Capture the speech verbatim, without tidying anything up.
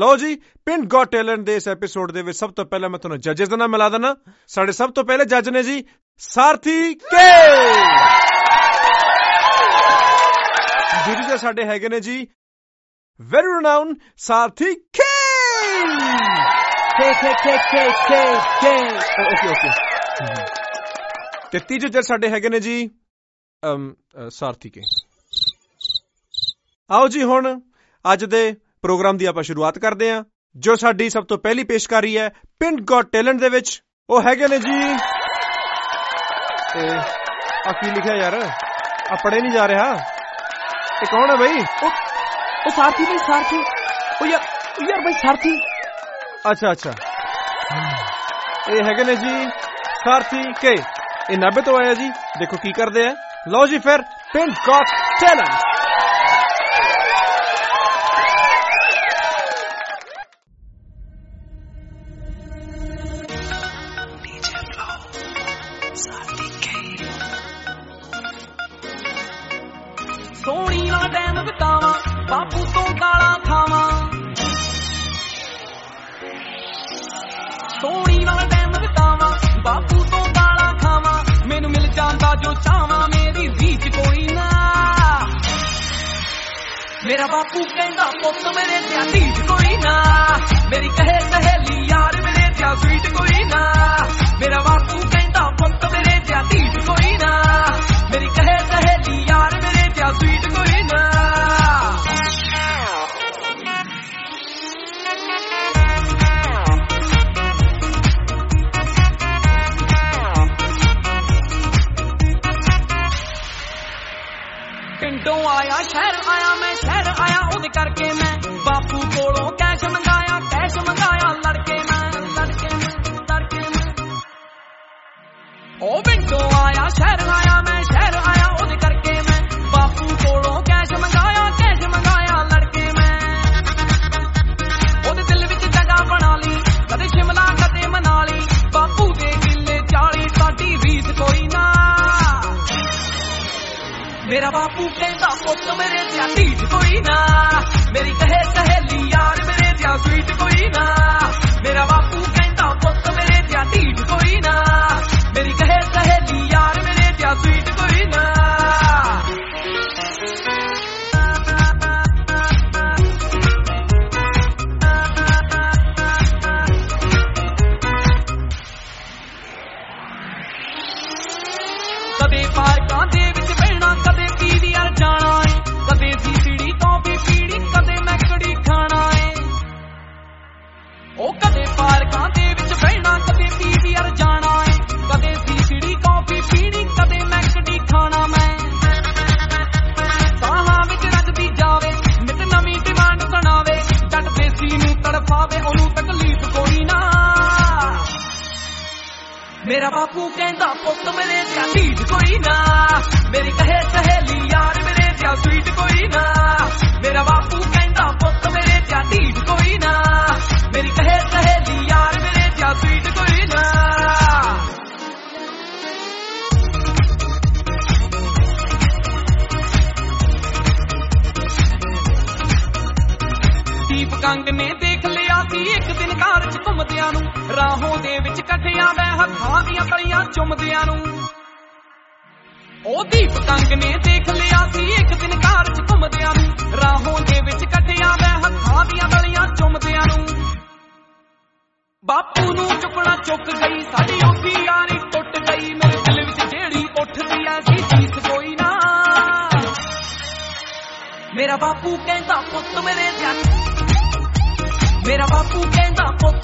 ਲਓ ਜੀ, ਪਿੰਡ ਗॉट ਟੈਲੈਂਟ ਦੇ ਇਸ ਐਪੀਸੋਡ ਦੇ ਵਿੱਚ ਸਭ ਤੋਂ ਪਹਿਲਾਂ ਮੈਂ ਤੁਹਾਨੂੰ ਜੱਜਸ ਦਾ ਨਾਮ ਮਿਲਾ ਦਿੰਦਾ। ਸਾਡੇ ਸਭ ਤੋਂ ਪਹਿਲੇ ਜੱਜ ਨੇ ਜੀ ਸਾਰਥੀ ਕੇ। ਦੂਜੇ ਸਾਡੇ ਹੈਗੇ ਨੇ ਜੀ ਵੈਰੀ ਰਿਨਾਊਨ ਸਾਰਥੀ ਕੇ। Okay okay. ਤੇ ਤੀਜੇ ਜੱਜ ਸਾਡੇ ਹੈਗੇ ਨੇ ਜੀ ਸਾਰਥੀ ਕੇ। ਆਓ ਜੀ ਹੁਣ ਅੱਜ ਦੇ ਪ੍ਰੋਗਰਾਮ ਦੀ ਆਪਾਂ ਸ਼ੁਰੂਆਤ ਕਰਦੇ ਹਾਂ। ਜੋ ਸਾਡੀ ਸਭ ਤੋਂ ਪਹਿਲੀ ਪੇਸ਼ਕਾਰੀ ਹੈ ਪਿੰਡ ਗॉट ਟੈਲੈਂਟ ਦੇ ਵਿੱਚ, ਉਹ ਹੈਗੇ ਨੇ ਜੀ ਆ ਕੀ ਲਿਖਿਆ ਯਾਰ, ਆ ਪੜ੍ਹੇ ਨਹੀਂ ਜਾ ਰਿਹਾ। ਇਹ ਕੌਣ ਹੈ ਬਈ? ਉਹ ਸਾਰਥੀ ਬਈ, ਸਾਰਥੀ। ਉਹ ਯਾਰ ਯਾਰ ਬਈ ਸਾਰਥੀ। ਅੱਛਾ ਅੱਛਾ, ਇਹ ਹੈਗੇ ਨੇ ਜੀ ਸਾਰਥੀ ਕੇ। ਇਹ ਨਾਭੇ ਤੋਂ ਆਇਆ ਜੀ, ਦੇਖੋ ਕੀ ਕਰਦੇ ਆ। ਲਓ ਜੀ ਫਿਰ ਪਿੰਡ ਗॉट ਟੈਲੈਂਟ। ਸੋਹਣੀ ਨਾਲ ਟਾਈਮ ਬਿਤਾਵਾਂ, ਬਾਪੂ ਤੋਂ ਗਾਲਾਂ ਖਾਵਾਂ। ਸੋਹਣੀ ਨਾਲ ਟਾਈਮ ਬਿਤਾਵਾਂ, ਬਾਪੂ ਤੋਂ ਗਾਲਾਂ ਖਾਵਾਂ। ਮੈਨੂੰ ਮਿਲ ਜਾਂਦਾ ਜੋ ਚਾਹਾਂ, ਮੇਰੀ ਰੀਝ ਕੋਈ ਨਾ। ਮੇਰਾ ਬਾਪੂ ਕਹਿੰਦਾ ਪੁੱਤ ਮੇਰੇ ਤੇ ਰੀਝ ਕੋਈ ਨਾ। ਮੇਰੀ ਕਹੇ ਸਹੇਲੀ ਯਾਰ ਮੇਰੇ ਤੇ ਸਵੀਟ ਕੋਈ ਨਾ। ਮੇਰਾ ਬਾਪੂ ਕਹਿੰਦਾ ਪੁੱਤ ਮੇਰੇ ਤੇ ਰੀਝ ਕੋਈ ਨਾ। ਮੇਰੀ ਕਹੇ ਸਹੇਲੀ ਯਾਰ ਮੇਰੇ ਤੇ ਸਵੀਟ ਕੋਈ ਨਾ। ਪਿੰਡੋਂ ਆਇਆ ਸ਼ਹਿਰ ਆਇਆ, ਮੈਂ ਸ਼ਹਿਰ ਆਇਆ ਉਹਦੇ ਕਰਕੇ ਮੈਂ ਬਾਪੂ ਕੋਲੋਂ ਕੈਸ਼ ਮੰਗਾਇਆ, ਕੈਸ਼ ਮੰਗਾਇਆ ਲੜਕੇ ਮੈਂ, ਲੜਕੇ ਮੈਂ, ਲੜਕੇ ਮੈਂ। ਉਹ ਪਿੰਡੋਂ ਆਇਆ ਸ਼ਹਿਰ ਆਇਆ, ਮੈਂ ਸ਼ਹਿਰ ਆਇਆ ਉਹਦੇ ਕਰਕੇ ਮੈਂ ਬਾਪੂ ਕੋਲੋਂ ਕੈਸ਼ ਮੰਗਾਇਆ, ਕੈਸ਼ ਮੰਗਾਇਆ ਲੜਕੇ ਮੈਂ। ਉਹਦੇ ਦਿਲ ਵਿੱਚ ਜਗ੍ਹਾ ਬਣਾ ਲਈ, ਕਦੇ ਸ਼ਿਮਲਾ ਕਦੇ ਮਨਾਲੀ। ਬਾਪੂ ਦੇ ਕਿੱਲੇ ਚਾਲੀ, ਸਾਡੀ ਰੀਸ ਕੋਈ ਨਾ। ਮੇਰਾ ਬਾਪੂ ਕਹਿੰਦਾ ਪੁੱਤ ਮੇਰੇ ਤੇ ਢੀਠ ਕੋਈ ਨਾ। ਮੇਰੀ ਕਹੇ ਸਹੇਲੀ ਯਾਰ ਮੇਰੇ ਤੇ ਸਵੀਟ ਕੋਈ ਨਾ। ਮੇਰਾ ਬਾਪੂ ਕਹਿੰਦਾ ਪੁੱਤ ਮੇਰੇ ਤੇ ਢੀਠ ਕੋਈ ਨਾ। ਮੇਰੀ ਕਹੇ ਸਹੇਲੀ ਯਾਰ ਮੇਰੇ ਤੇ ਸਵੀਟ ਕੋਈ ਨਾ। ਕਦੇ ਪਾਰਕਾਂ ਦੇ ਵਿੱਚ ਬਹਿਣਾ, ਕਦੇ ਪੀਵੀਆਰ ਜਾਣਾ ਏ। ਕਦੇ ਸੀਸੀੜੀ ਤੋਂ ਵੀ ਪੀੜੀ, ਕਦੇ ਮੈਕੜੀ ਖਾਣਾ ਏ। ਉਹ ਕਦੇ ਪਾਰਕਾਂ ਦੇ ਵਿੱਚ ਬਹਿਣਾ, ਕਦੇ ਪੀਵੀਆਰ ਜਾਣਾ ਏ। ਕਦੇ ਸੀਸੀੜੀ ਕਾਫੀ ਪੀਣੀ, ਕਦੇ ਮੈਕੜੀ ਖਾਣਾ ਮੈਂ। ਸਾਹਾਂ ਵਿੱਚ ਰੱਜਦੀ ਜਾਵੇ, ਨਿਤ ਨਵੀਂ ਡਿਮਾਂਡ ਸੁਣਾਵੇ। ਜੱਟ ਦੇਸੀ ਨੂੰ ਤੜਫਾਵੇ, ਉਹਨੂੰ ਤਕਲੀਫ ਕੋਈ ਨਾ। ਮੇਰਾ ਬਾਪੂ ਕਹਿੰਦਾ ਪੁੱਤ ਮੇਰੇ ਤੇ ਢੀਠ ਕੋਈ ਨਾ। ਮੇਰੀ ਕਹੇ ਸਹੇਲੀ ਯਾਰ ਮੇਰੇ ਤੇ ਸਵੀਟ ਕੋਈ ਨਾ। ਮੇਰਾ ਬਾਪੂ ਕਹਿੰਦਾ ਪੁੱਤ ਮੇਰੇ ਤੇ ਢੀਠ ਕੋਈ ਨਾ। ਮੇਰੀ ਕਹੇ ਸਹੇਲੀ ਯਾਰ ਮੇਰੇ ਤੇ ਸਵੀਟ ਕੋਈ ਨਾ। ਦੀਪ ਕੰਗ ਨੇ ਦੇਖ ਲਿਆ ਸੀ ਇੱਕ ਦਿਨ ਕਾਰ ਚ ਘੁੰਮਦਿਆਂ ਨੂੰ। ਰਾਹੋਂ ਦੇ ਵਿੱਚ ਇਕੱਠਿਆਂ ਮੈਂ ਹੱਥਾਂ ਦੀਆਂ ਤਲੀਆਂ ਚੁੰਮਦਿਆਂ ਨੂੰ। ਉਹ ਦੀਪ ਕੰਗ ਨੇ ਦੇਖ ਲਿਆ ਸੀ ਇੱਕ ਦਿਨ ਕਾਰ ਚ ਘੁੰਮਦਿਆਂ ਨੂੰ। ਰਾਹੋਂ ਦੇ ਵਿੱਚ ਇਕੱਠਿਆਂ ਮੈਂ ਹੱਥਾਂ ਦੀਆਂ ਤਲੀਆਂ ਚੁੰਮਦਿਆਂ ਨੂੰ। ਬਾਪੂ ਨੂੰ ਚੁੱਕਣਾ ਚੁੱਕ ਗਈ, ਸਾਡੀ ਔਖੀ ਯਾਰੀ ਟੁੱਟ ਗਈ। ਮੇਰੇ ਦਿਲ ਵਿੱਚ ਜਿਹੜੀ ਉੱਠਦੀ ਐ ਸੀ ਚੀਸ ਕੋਈ ਨਾ। ਮੇਰਾ ਬਾਪੂ ਕਹਿੰਦਾ ਪੁੱਤ ਮੇਰੇ ਤੇ ਮੇਰਾ ਬਾਪੂ ਕਹਿੰਦਾ ਪੁੱਤ